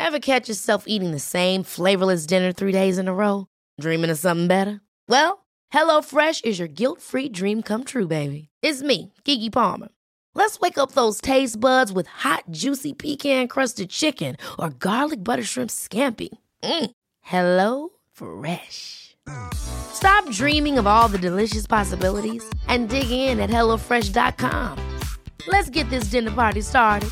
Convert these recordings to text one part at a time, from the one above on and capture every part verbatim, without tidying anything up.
Ever catch yourself eating the same flavorless dinner three days in a row? Dreaming of something better? Well, HelloFresh is your guilt-free dream come true, baby. It's me, Keke Palmer. Let's wake up those taste buds with hot, juicy pecan-crusted chicken or garlic butter shrimp scampi. Mm. Hello Fresh. Stop dreaming of all the delicious possibilities and dig in at hello fresh dot com. Let's get this dinner party started.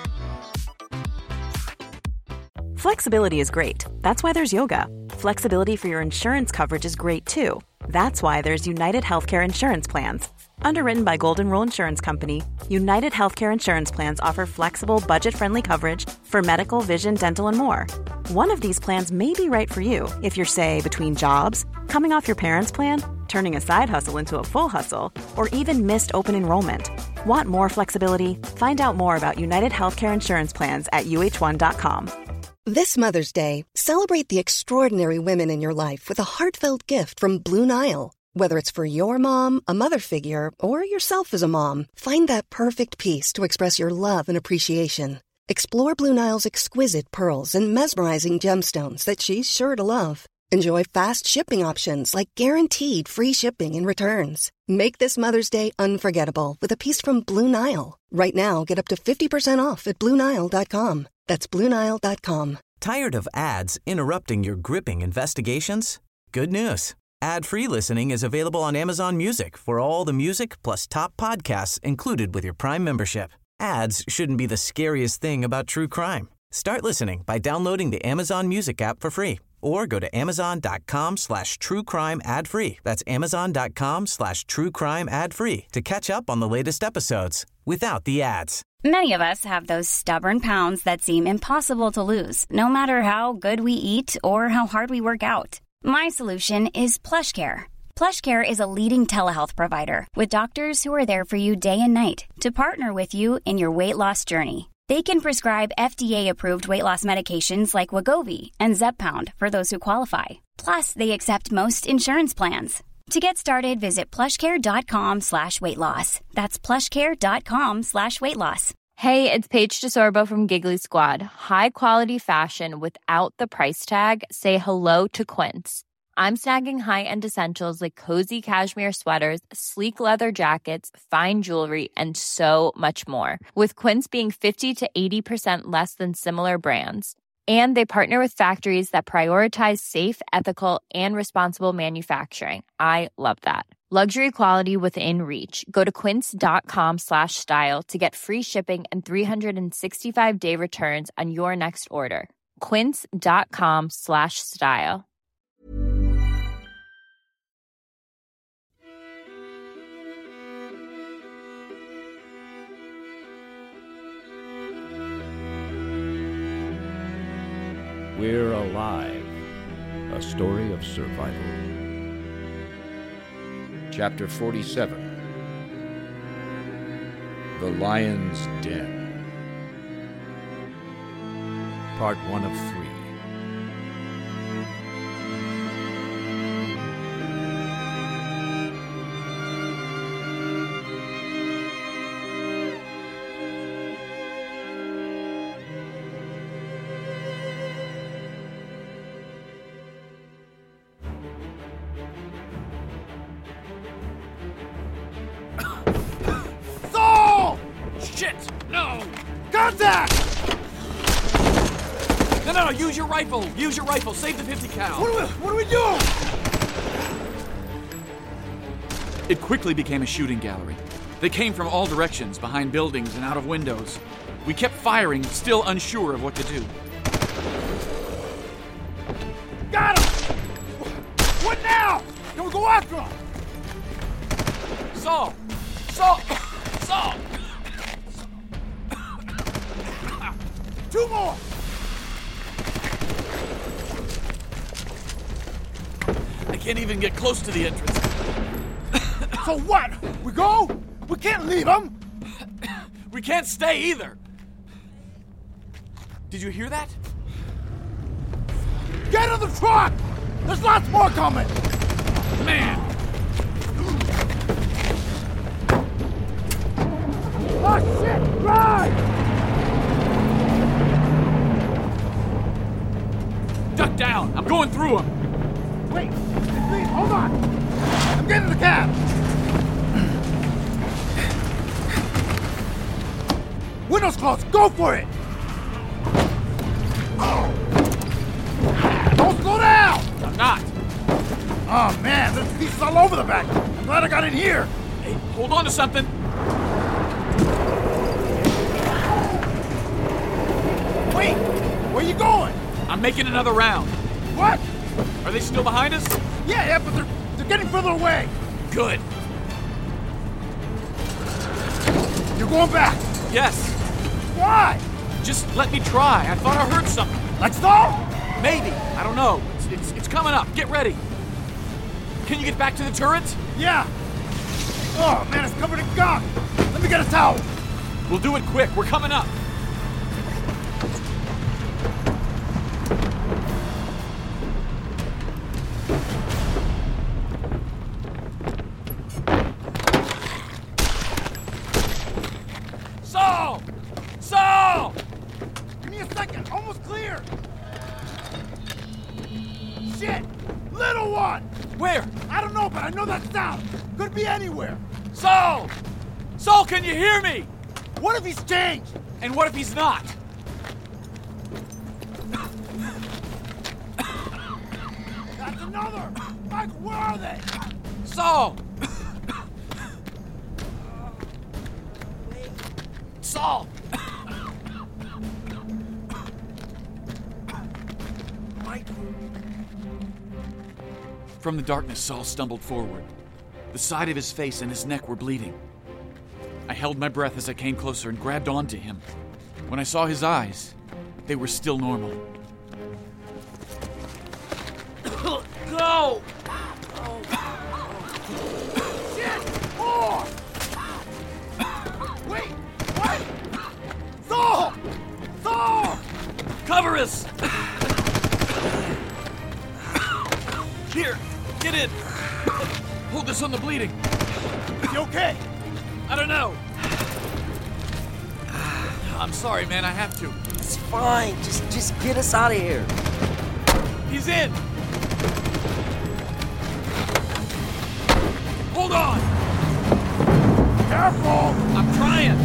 Flexibility is great. That's why there's yoga. Flexibility for your insurance coverage is great too. That's why there's United Healthcare Insurance Plans. Underwritten by Golden Rule Insurance Company, United Healthcare Insurance Plans offer flexible, budget-friendly coverage for medical, vision, dental, and more. One of these plans may be right for you if you're, say, between jobs, coming off your parents' plan, turning a side hustle into a full hustle, or even missed open enrollment. Want more flexibility? Find out more about United Healthcare Insurance Plans at U H one dot com. This Mother's Day, celebrate the extraordinary women in your life with a heartfelt gift from Blue Nile. Whether it's for your mom, a mother figure, or yourself as a mom, find that perfect piece to express your love and appreciation. Explore Blue Nile's exquisite pearls and mesmerizing gemstones that she's sure to love. Enjoy fast shipping options like guaranteed free shipping and returns. Make this Mother's Day unforgettable with a piece from Blue Nile. Right now, get up to fifty percent off at blue nile dot com. That's blue nile dot com. Tired of ads interrupting your gripping investigations? Good news. Ad-free listening is available on Amazon Music for all the music plus top podcasts included with your Prime membership. Ads shouldn't be the scariest thing about true crime. Start listening by downloading the Amazon Music app for free or go to amazon.com slash true crime ad free. That's amazon.com slash true crime ad free to catch up on the latest episodes without the ads. Many of us have those stubborn pounds that seem impossible to lose, no matter how good we eat or how hard we work out. My solution is PlushCare. PlushCare is a leading telehealth provider with doctors who are there for you day and night to partner with you in your weight loss journey. They can prescribe F D A-approved weight loss medications like Wegovy and Zepbound for those who qualify. Plus, they accept most insurance plans. To get started, visit plushcare.com slash weight loss. That's plushcare.com slash weight loss. Hey, it's Paige DeSorbo from Giggly Squad. High quality fashion without the price tag. Say hello to Quince. I'm snagging high-end essentials like cozy cashmere sweaters, sleek leather jackets, fine jewelry, and so much more. With Quince being fifty to eighty percent less than similar brands. And they partner with factories that prioritize safe, ethical, and responsible manufacturing. I love that. Luxury quality within reach. Go to quince.com slash style to get free shipping and three sixty-five day returns on your next order. Quince.com slash style. We're Alive, a story of survival. Chapter forty-seven, The Lion's Den. Part one of three. Shit! No! Contact! No, no, no, use your rifle! Use your rifle! Save the fifty cal! What do we, what do we do? It quickly became a shooting gallery. They came from all directions, behind buildings and out of windows. We kept firing, still unsure of what to do. Got him! What now? Then we'll go after him! Saul! Saul! Saul! Two more! I can't even get close to the entrance. So what? We go? We can't leave them! We can't stay either! Did you hear that? Get in the truck! There's lots more coming! Man! Oh shit! Drive! down. I'm going through them. Wait, please, hold on. I'm getting in the cab. Windows closed. Go for it. Don't slow down. I'm not. Oh man, there's pieces all over the back. I'm glad I got in here. Hey, hold on to something. Wait, where you going? I'm making another round. What? Are they still behind us? Yeah, yeah, but they're they're getting further away. Good. You're going back. Yes. Why? Just let me try. I thought I heard something. Like Saul? Maybe. I don't know. It's, it's, it's coming up. Get ready. Can you get back to the turret? Yeah. Oh man, it's covered in gunk. Let me get a towel. We'll do it quick. We're coming up. Saul! Saul! Give me a second. Almost clear. Shit! Little one! Where? I don't know, but I know that sound. Could be anywhere. Saul! Saul, can you hear me? What if he's changed? And what if he's not? That's another! Michael, where are they? Saul! Saul! From the darkness, Saul stumbled forward. The side of his face and his neck were bleeding. I held my breath as I came closer and grabbed onto him. When I saw his eyes, they were still normal. Go! Shit! More! Wait! What? Saul! Saul! Cover us! Here, get in. Hold this on the bleeding. Is he okay? I don't know. I'm sorry, man. I have to. It's fine. Just, just get us out of here. He's in. Hold on. Careful! I'm trying.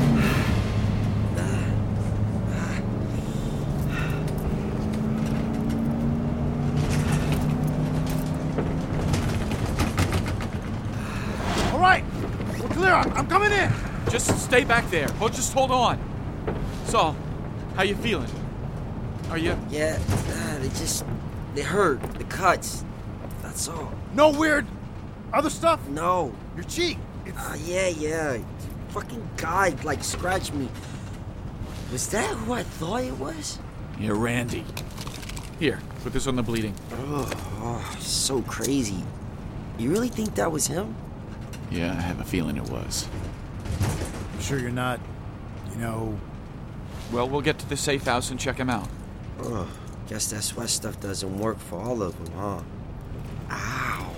All right, we're clear. I'm, I'm coming in. Just stay back there. Oh, just hold on. Saul, how you feeling? Are you? Yeah, uh, they just, they hurt. The cuts. That's all. No weird other stuff? No. Your cheek. It's... Uh, yeah, yeah. Fucking guy, like, scratched me. Was that who I thought it was? Yeah, Randy. Here, put this on the bleeding. Oh, oh, so crazy. You really think that was him? Yeah, I have a feeling it was. I'm sure you're not, you know... Well, we'll get to the safe house and check him out. Ugh, guess that sweat stuff doesn't work for all of them, huh? Ow.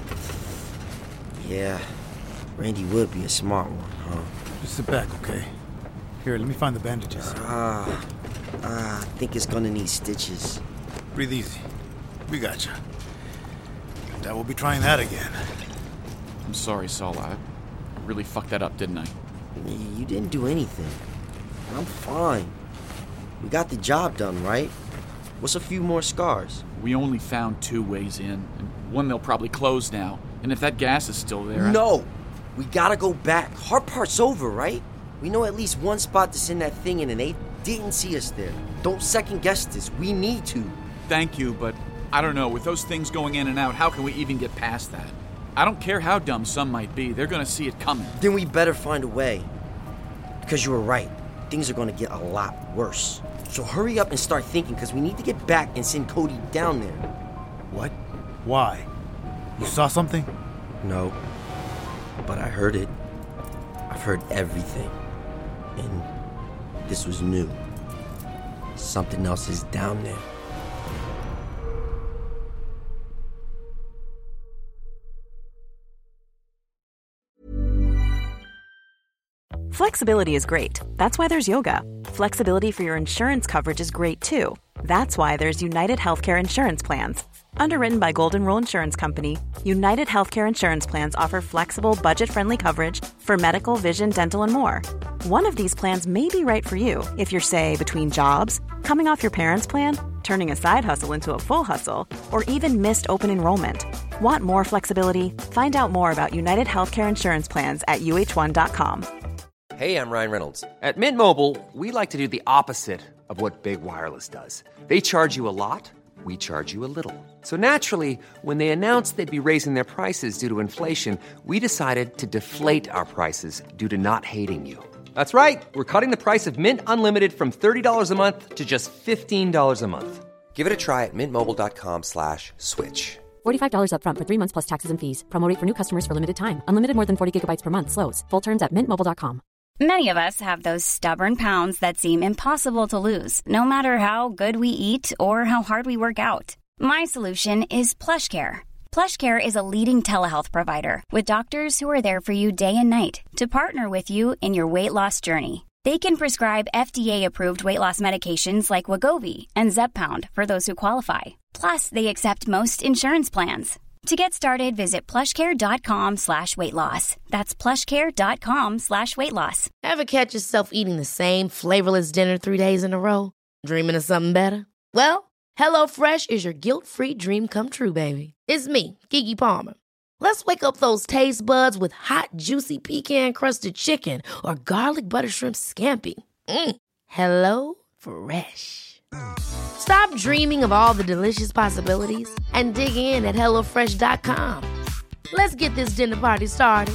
Yeah, Randy would be a smart one, huh? Just sit back, okay? Here, let me find the bandages. Ah, uh, uh, I think it's gonna need stitches. Breathe easy. We got you. I will be trying that again. I'm sorry, Saul. I really fucked that up, didn't I? You didn't do anything. I'm fine. We got the job done, right? What's a few more scars? We only found two ways in, and one they'll probably close now. And if that gas is still there... No! I... We gotta go back. Hard part's over, right? We know at least one spot to send that thing in, and they didn't see us there. Don't second guess this. We need to. Thank you, but I don't know. With those things going in and out, how can we even get past that? I don't care how dumb some might be. They're gonna see it coming. Then we better find a way. Because you were right. Things are gonna get a lot worse. So hurry up and start thinking, because we need to get back and send Cody down there. What? Why? You saw something? No. But I heard it. I've heard everything. And this was new. Something else is down there. Flexibility is great. That's why there's yoga. Flexibility for your insurance coverage is great too. That's why there's United Healthcare Insurance Plans. Underwritten by Golden Rule Insurance Company, United Healthcare Insurance Plans offer flexible, budget-friendly coverage for medical, vision, dental, and more. One of these plans may be right for you if you're, say, between jobs, coming off your parents' plan, turning a side hustle into a full hustle, or even missed open enrollment. Want more flexibility? Find out more about United Healthcare Insurance Plans at U H one dot com. Hey, I'm Ryan Reynolds. At Mint Mobile, we like to do the opposite of what Big Wireless does. They charge you a lot. We charge you a little. So naturally, when they announced they'd be raising their prices due to inflation, we decided to deflate our prices due to not hating you. That's right. We're cutting the price of Mint Unlimited from thirty dollars a month to just fifteen dollars a month. Give it a try at mintmobile.com slash switch. forty-five dollars up front for three months plus taxes and fees. Promo rate for new customers for limited time. Unlimited more than forty gigabytes per month. Slows full terms at mint mobile dot com. Many of us have those stubborn pounds that seem impossible to lose, no matter how good we eat or how hard we work out. My solution is PlushCare. PlushCare is a leading telehealth provider with doctors who are there for you day and night to partner with you in your weight loss journey. They can prescribe F D A-approved weight loss medications like Wegovy and Zepbound for those who qualify. Plus, they accept most insurance plans. To get started, visit plushcare.com slash weight loss. That's plushcare.com slash weight loss. Ever catch yourself eating the same flavorless dinner three days in a row? Dreaming of something better? Well, HelloFresh is your guilt-free dream come true, baby. It's me, Keke Palmer. Let's wake up those taste buds with hot, juicy pecan-crusted chicken or garlic butter shrimp scampi. Mm. Hello Fresh. Stop dreaming of all the delicious possibilities and dig in at hello fresh dot com. Let's get this dinner party started.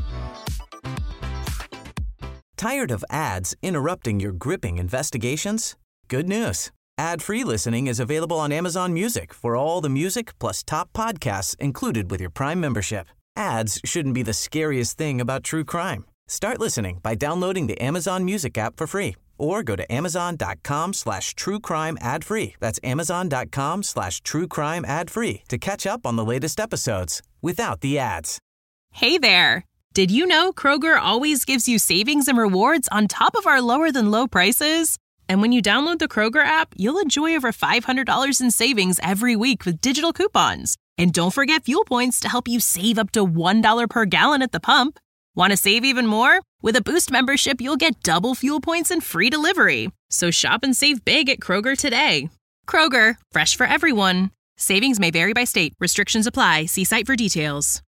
Tired of ads interrupting your gripping investigations? Good news. Ad-free listening is available on Amazon Music for all the music plus top podcasts included with your Prime membership. Ads shouldn't be the scariest thing about true crime. Start listening by downloading the Amazon Music app for free or go to amazon.com slash true crime ad free. That's amazon.com slash true crime ad free to catch up on the latest episodes without the ads. Hey there. Did you know Kroger always gives you savings and rewards on top of our lower than low prices? And when you download the Kroger app, you'll enjoy over five hundred dollars in savings every week with digital coupons. And don't forget fuel points to help you save up to one dollar per gallon at the pump. Want to save even more? With a Boost membership, you'll get double fuel points and free delivery. So shop and save big at Kroger today. Kroger, fresh for everyone. Savings may vary by state. Restrictions apply. See site for details.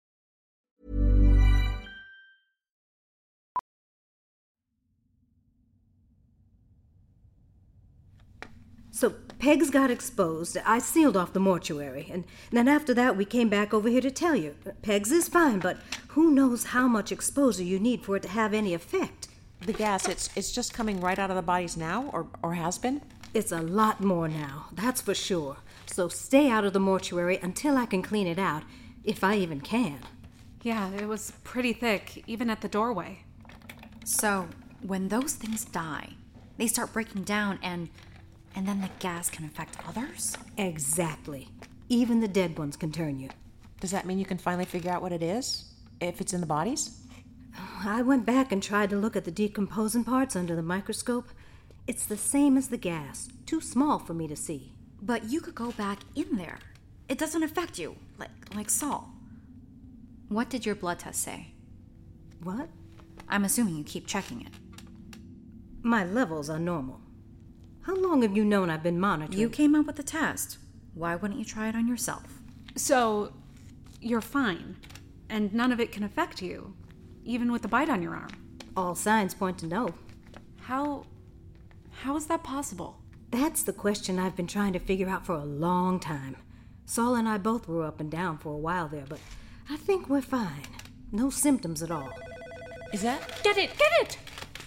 So Pegs got exposed. I sealed off the mortuary, and then after that we came back over here to tell you. Pegs is fine, but who knows how much exposure you need for it to have any effect. The gas, it's it's just coming right out of the bodies now, or, or has been? It's a lot more now, that's for sure. So stay out of the mortuary until I can clean it out, if I even can. Yeah, it was pretty thick, even at the doorway. So, when those things die, they start breaking down and... And then the gas can affect others? Exactly. Even the dead ones can turn you. Does that mean you can finally figure out what it is? If it's in the bodies? I went back and tried to look at the decomposing parts under the microscope. It's the same as the gas. Too small for me to see. But you could go back in there. It doesn't affect you, like, like Saul. What did your blood test say? What? I'm assuming you keep checking it. My levels are normal. How long have you known I've been monitoring? You came up with the test. Why wouldn't you try it on yourself? So, you're fine, and none of it can affect you, even with the bite on your arm. All signs point to no. How... how is that possible? That's the question I've been trying to figure out for a long time. Saul and I both were up and down for a while there, but I think we're fine. No symptoms at all. Is that... Get it! Get it!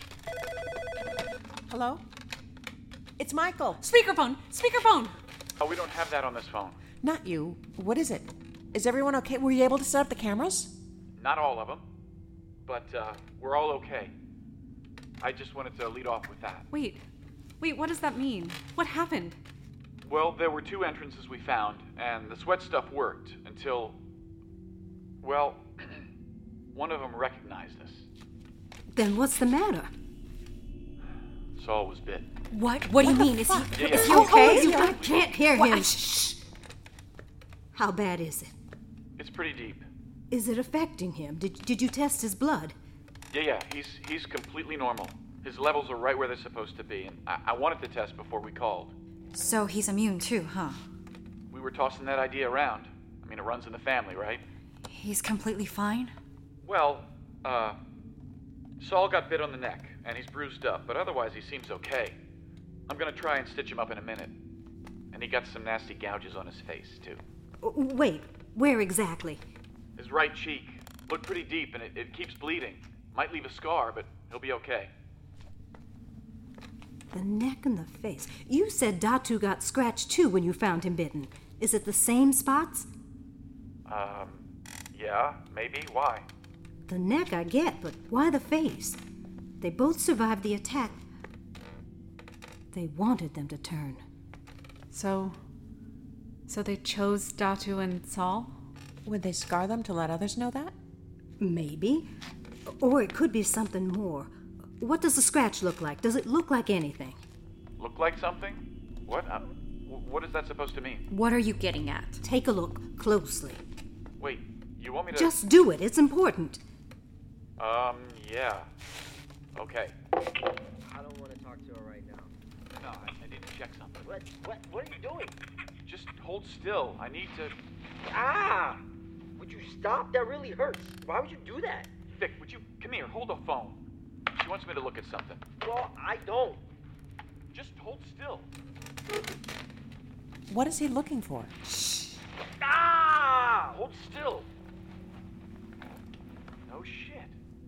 Hello? It's Michael. Speakerphone! Speakerphone! Oh, we don't have that on this phone. Not you. What is it? Is everyone okay? Were you able to set up the cameras? Not all of them, but uh, we're all okay. I just wanted to lead off with that. Wait. Wait, what does that mean? What happened? Well, there were two entrances we found, and the sweat stuff worked until... Well, one of them recognized us. Then what's the matter? Saul was bit. What? What do you mean? Is he, Yeah, yeah. is he okay? You, I can't hear What? him. Shh. How bad is it? It's pretty deep. Is it affecting him? Did, did you test his blood? Yeah, yeah, he's he's completely normal. His levels are right where they're supposed to be, and I, I wanted to test before we called. So he's immune too, huh? We were tossing that idea around. I mean, it runs in the family, right? He's completely fine? Well, uh, Saul got bit on the neck, and he's bruised up, but otherwise he seems okay. I'm gonna try and stitch him up in a minute. And he got some nasty gouges on his face, too. Wait, where exactly? His right cheek. Looked pretty deep, and it, it keeps bleeding. Might leave a scar, but he'll be okay. The neck and the face. You said Datu got scratched too when you found him bitten. Is it the same spots? Um, yeah, maybe. Why? The neck I get, but why the face? They both survived the attack. They wanted them to turn. So... So they chose Datu and Saul? Would they scar them to let others know that? Maybe. Or it could be something more. What does the scratch look like? Does it look like anything? Look like something? What? Uh, w- what is that supposed to mean? What are you getting at? Take a look closely. Wait, you want me to... Just do it. It's important. Um, yeah. Okay. I don't want to talk to her right now. No, I, I need to check something. What? What? What are you doing? Just hold still. I need to... Ah! Would you stop? That really hurts. Why would you do that? Vic, would you... Come here, hold the phone. She wants me to look at something. Well, I don't. Just hold still. What is he looking for? Shh. Ah! Hold still. No shit.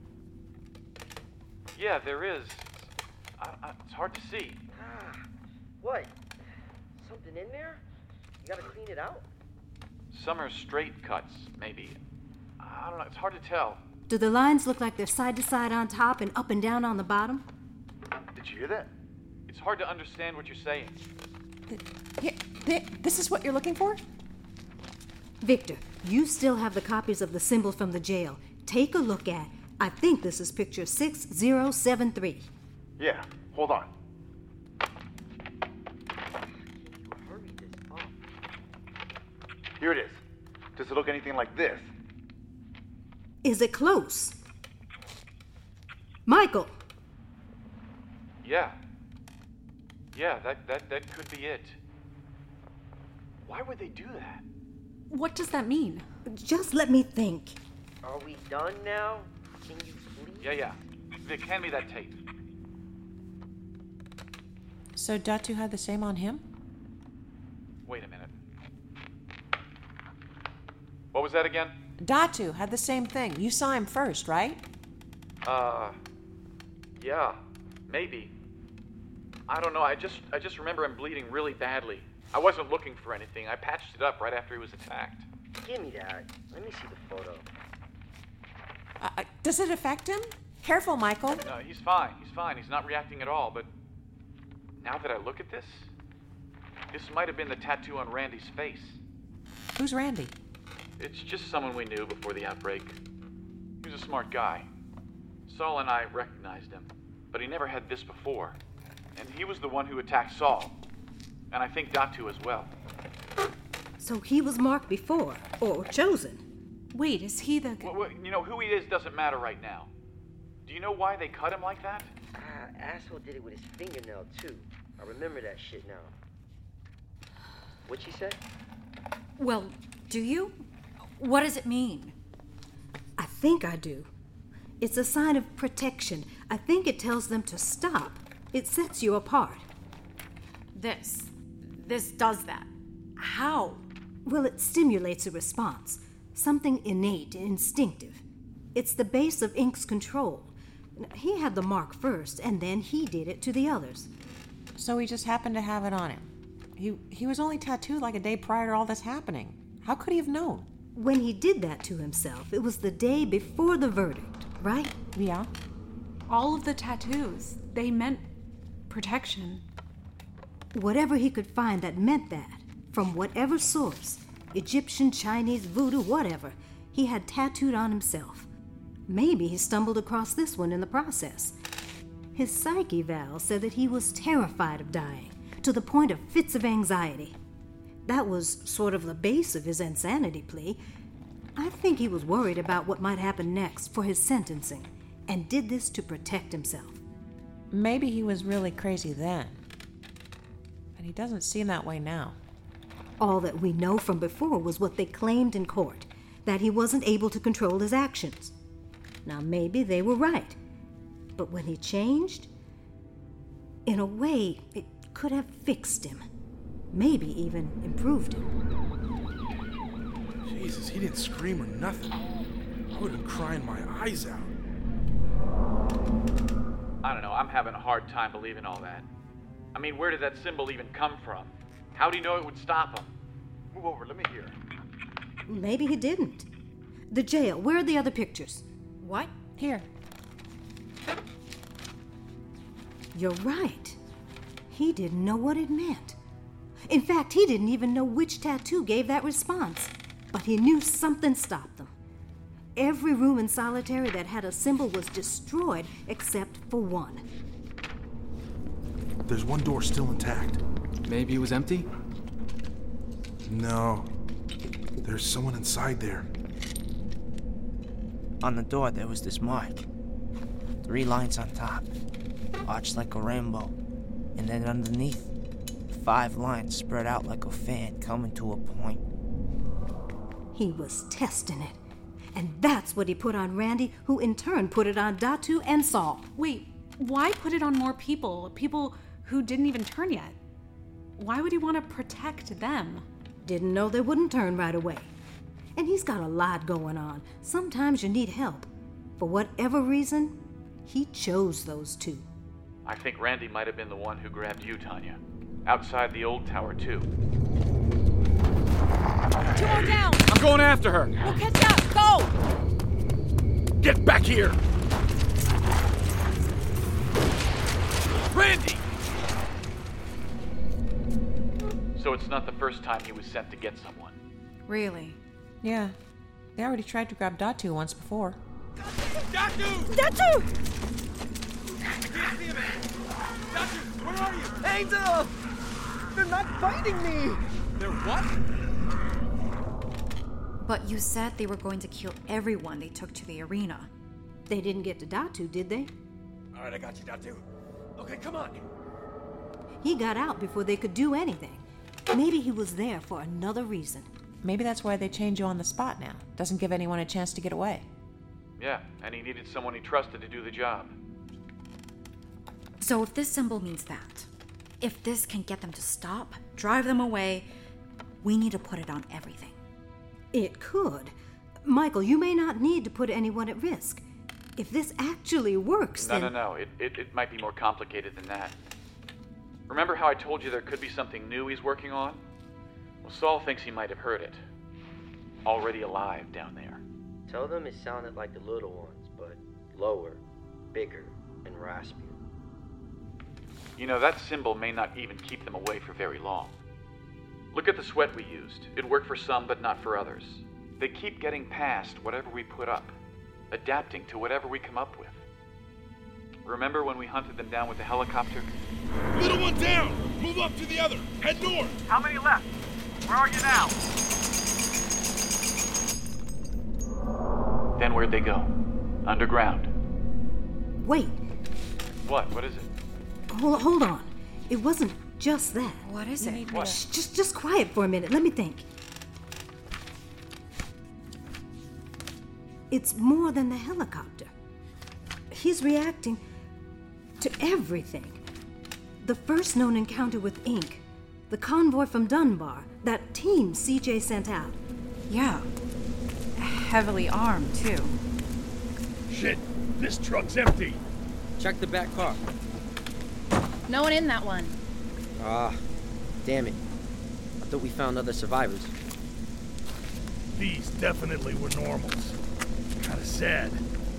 Yeah, there is. I, I, it's hard to see. Ah. What? Something in there? You gotta clean it out? Some are straight cuts, maybe. I don't know. It's hard to tell. Do the lines look like they're side to side on top and up and down on the bottom? Did you hear that? It's hard to understand what you're saying. Yeah, this is what you're looking for? Victor, you still have the copies of the symbol from the jail. Take a look at. I think this is picture six zero seven three. Yeah, hold on. Hurry this up. Here it is. Does it look anything like this? Is it close? Michael! Yeah. Yeah, that, that, that could be it. Why would they do that? What does that mean? Just let me think. Are we done now? Can you please? Yeah, yeah. Vic, hand me that tape. So Datu had the same on him? Wait a minute. What was that again? Datu had the same thing. You saw him first, right? Uh, yeah, maybe. I don't know. I just, I just remember him bleeding really badly. I wasn't looking for anything. I patched it up right after he was attacked. Give me that. Let me see the photo. Uh, does it affect him? Careful, Michael. No, he's fine. He's fine. He's not reacting at all. But now that I look at this, this might have been the tattoo on Randy's face. Who's Randy? It's just someone we knew before the outbreak. He was a smart guy. Saul and I recognized him, but he never had this before. And he was the one who attacked Saul. And I think Datu as well. So he was marked before, or chosen. Wait, is he the... Well, well, you know, who he is doesn't matter right now. Do you know why they cut him like that? Ah, asshole did it with his fingernail, too. I remember that shit now. What'd she say? Well, do you? What does it mean? I think I do. It's a sign of protection. I think it tells them to stop. It sets you apart. This. This does that. How? Well, it stimulates a response. Something innate, instinctive. It's the base of Ink's control. He had the mark first, and then he did it to the others. So he just happened to have it on him. He he was only tattooed like a day prior to all this happening. How could he have known? When he did that to himself, it was the day before the verdict, right? Yeah. All of the tattoos, they meant protection. Whatever he could find that meant that, from whatever source, Egyptian, Chinese, voodoo, whatever, he had tattooed on himself. Maybe he stumbled across this one in the process. His psych eval said that he was terrified of dying, to the point of fits of anxiety. That was sort of the base of his insanity plea. I think he was worried about what might happen next for his sentencing, and did this to protect himself. Maybe he was really crazy then, but he doesn't seem that way now. All that we know from before was what they claimed in court, that he wasn't able to control his actions. Now, maybe they were right, but when he changed, in a way, it could have fixed him, maybe even improved him. Jesus, he didn't scream or nothing. I would have been crying my eyes out. I don't know, I'm having a hard time believing all that. I mean, where did that symbol even come from? How'd he know it would stop him? Move over, let me hear. Maybe he didn't. The jail, where are the other pictures? What? Here. You're right. He didn't know what it meant. In fact, he didn't even know which tattoo gave that response. But he knew something stopped them. Every room in Solitary that had a symbol was destroyed except for one. There's one door still intact. Maybe it was empty? No. There's someone inside there. On the door, there was this mark. Three lines on top, arched like a rainbow. And then underneath, five lines spread out like a fan coming to a point. He was testing it. And that's what he put on Randy, who in turn put it on Datu and Saul. Wait, why put it on more people? People who didn't even turn yet? Why would he want to protect them? Didn't know they wouldn't turn right away. And he's got a lot going on. Sometimes you need help. For whatever reason, he chose those two. I think Randy might have been the one who grabbed you, Tanya. Outside the old tower, too. Two more down! I'm going after her! We'll catch up! Go! Get back here! Randy! So it's not the first time he was sent to get someone. Really? Yeah. They already tried to grab Datu once before. Datu! Datu! Datu, where are you? Angel! They're not fighting me! They're what? But you said they were going to kill everyone they took to the arena. They didn't get to Datu, did they? All right, I got you, Datu. Okay, come on. He got out before they could do anything. Maybe he was there for another reason. Maybe that's why they change you on the spot now. Doesn't give anyone a chance to get away. Yeah, and he needed someone he trusted to do the job. So if this symbol means that, if this can get them to stop, drive them away, we need to put it on everything. It could. Michael, you may not need to put anyone at risk. If this actually works, No, then... no, no. It, it, it might be more complicated than that. Remember how I told you there could be something new he's working on? Well, Saul thinks he might have heard it. Already alive down there. Tell them it sounded like the little ones, but lower, bigger, and raspier. You know, that symbol may not even keep them away for very long. Look at the sweat we used. It worked for some, but not for others. They keep getting past whatever we put up, adapting to whatever we come up with. Remember when we hunted them down with the helicopter? Little one down! Move up to the other! Head north! How many left? Where are you now? Then where'd they go? Underground. Wait. What? What is it? Hold, hold on. It wasn't just that. What is it? What? Shh, just, just quiet for a minute. Let me think. It's more than the helicopter. He's reacting to everything. The first known encounter with Ink, the convoy from Dunbar, that team C J sent out. Yeah. Heavily armed, too. Shit, this truck's empty. Check the back car. No one in that one. Ah, damn it. I thought we found other survivors. These definitely were normals. Kinda sad.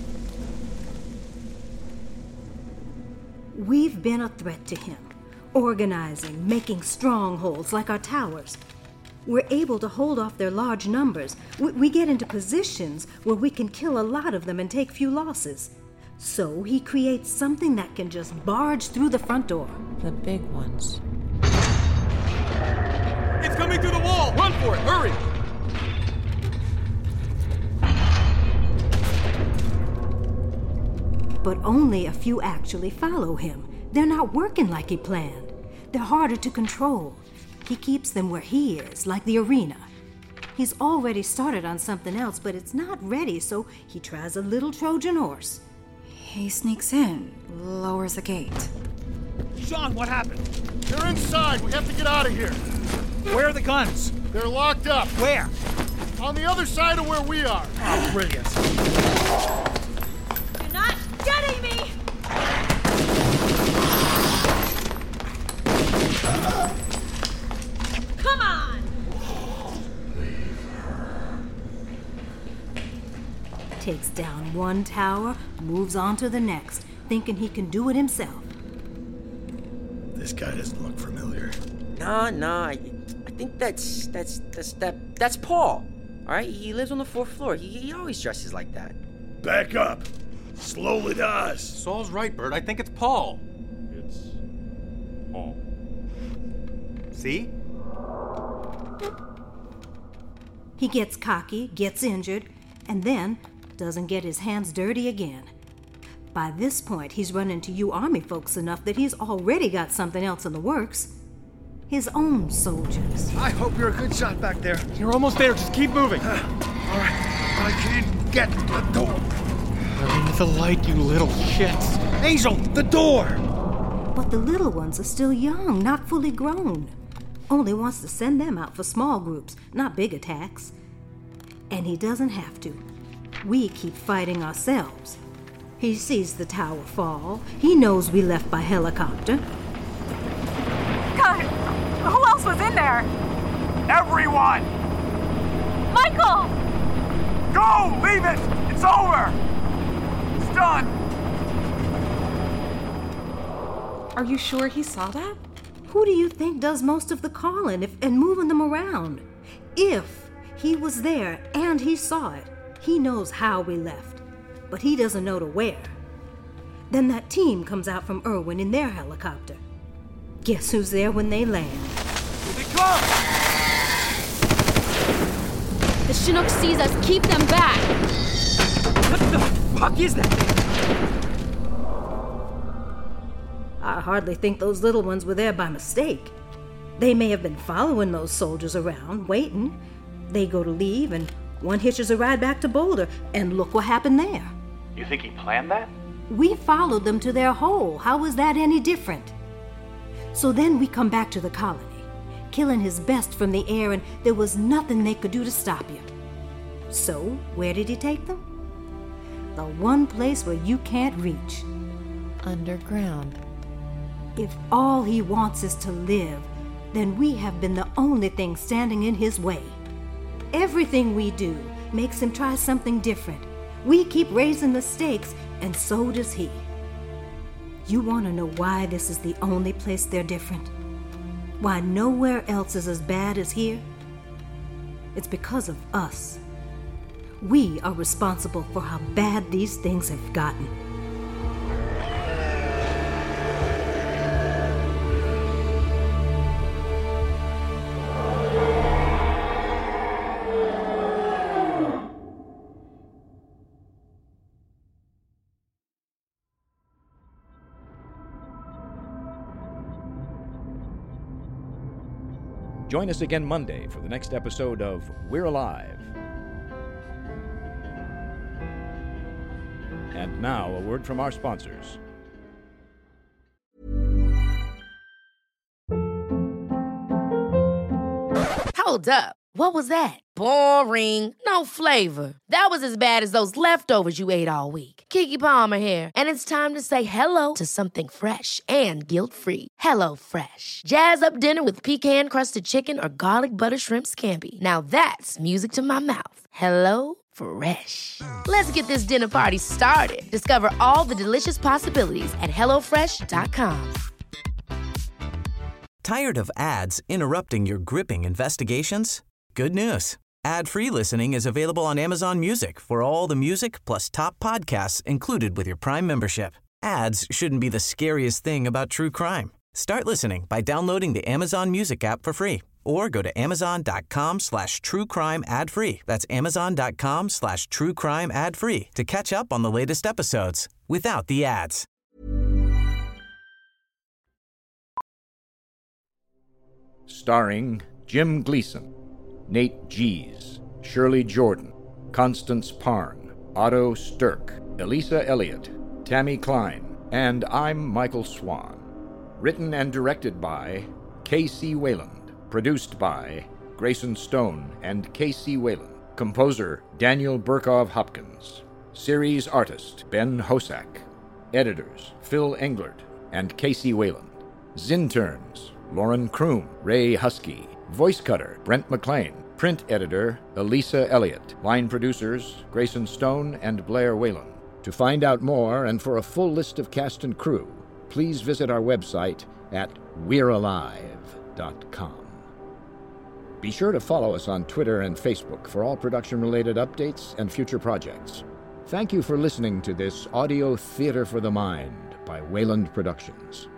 We've been a threat to him, organizing, making strongholds like our towers. We're able to hold off their large numbers. We, we get into positions where we can kill a lot of them and take few losses. So he creates something that can just barge through the front door. The big ones. It's coming through the wall! Run for it! Hurry! But only a few actually follow him. They're not working like he planned. They're harder to control. He keeps them where he is, like the arena. He's already started on something else, but it's not ready, so he tries a little Trojan horse. He sneaks in, lowers the gate. Sean, what happened? They're inside. We have to get out of here. Where are the guns? They're locked up. Where? On the other side of where we are. Oh, brilliant. You're not getting me! Come on! Takes down one tower, moves on to the next, thinking he can do it himself. This guy doesn't look familiar. Nah, nah. I, I think that's that's that's that that's Paul. All right, he lives on the fourth floor. He, he always dresses like that. Back up. Slowly to us. Saul's right, Bert. I think it's Paul. It's Paul. See? He gets cocky, gets injured, and then doesn't get his hands dirty again. By this point, he's run into you Army folks enough that he's already got something else in the works. His own soldiers. I hope you're a good shot back there. You're almost there. Just keep moving. Uh, all right. I can't get the door. Let me the light, you little shits. Hazel, the door! But the little ones are still young, not fully grown. Only wants to send them out for small groups, not big attacks. And he doesn't have to. We keep fighting ourselves. He sees the tower fall. He knows we left by helicopter. God, who else was in there? Everyone! Michael! Go! Leave it! It's over! It's done! Are you sure he saw that? Who do you think does most of the calling if, and moving them around? If he was there and he saw it, he knows how we left, but he doesn't know to where. Then that team comes out from Irwin in their helicopter. Guess who's there when they land? Here they come! The Chinook sees us. Keep them back! What the fuck is that? I hardly think those little ones were there by mistake. They may have been following those soldiers around, waiting. They go to leave, and one hitches a ride back to Boulder, and look what happened there. You think he planned that? We followed them to their hole. How was that any different? So then we come back to the colony, killing his best from the air, and there was nothing they could do to stop you. So, where did he take them? The one place where you can't reach. Underground. If all he wants is to live, then we have been the only thing standing in his way. Everything we do makes him try something different. We keep raising the stakes, and so does he. You want to know why this is the only place they're different? Why nowhere else is as bad as here? It's because of us. We are responsible for how bad these things have gotten. Join us again Monday for the next episode of We're Alive. And now, a word from our sponsors. Hold up. What was that? Boring. No flavor. That was as bad as those leftovers you ate all week. Keke Palmer here, and it's time to say hello to something fresh and guilt-free. Hello Fresh. Jazz up dinner with pecan-crusted chicken or garlic butter shrimp scampi. Now that's music to my mouth. Hello Fresh. Let's get this dinner party started. Discover all the delicious possibilities at hello fresh dot com. Tired of ads interrupting your gripping investigations? Good news. Ad-free listening is available on Amazon Music for all the music plus top podcasts included with your Prime membership. Ads shouldn't be the scariest thing about true crime. Start listening by downloading the Amazon Music app for free or go to amazon.com slash true crime ad free. That's amazon.com slash true crime ad free to catch up on the latest episodes without the ads. Starring Jim Gleason, Nate Gies, Shirley Jordan, Constance Parn, Otto Stirk, Elisa Elliott, Tammy Klein, and I'm Michael Swan. Written and directed by K C. Wayland. Produced by Grayson Stone and K C. Wayland. Composer Daniel Burkov Hopkins. Series artist Ben Hosack. Editors Phil Englert and K C. Wayland. Zinterns Lauren Kroom, Ray Husky. Voice cutter Brent McLean. Print editor Elisa Elliott. Line producers Grayson Stone and Blair Whalen. To find out more and for a full list of cast and crew, please visit our website at we're alive dot com. Be sure to follow us on Twitter and Facebook for all production-related updates and future projects. Thank you for listening to this audio theater for the mind by Wayland Productions.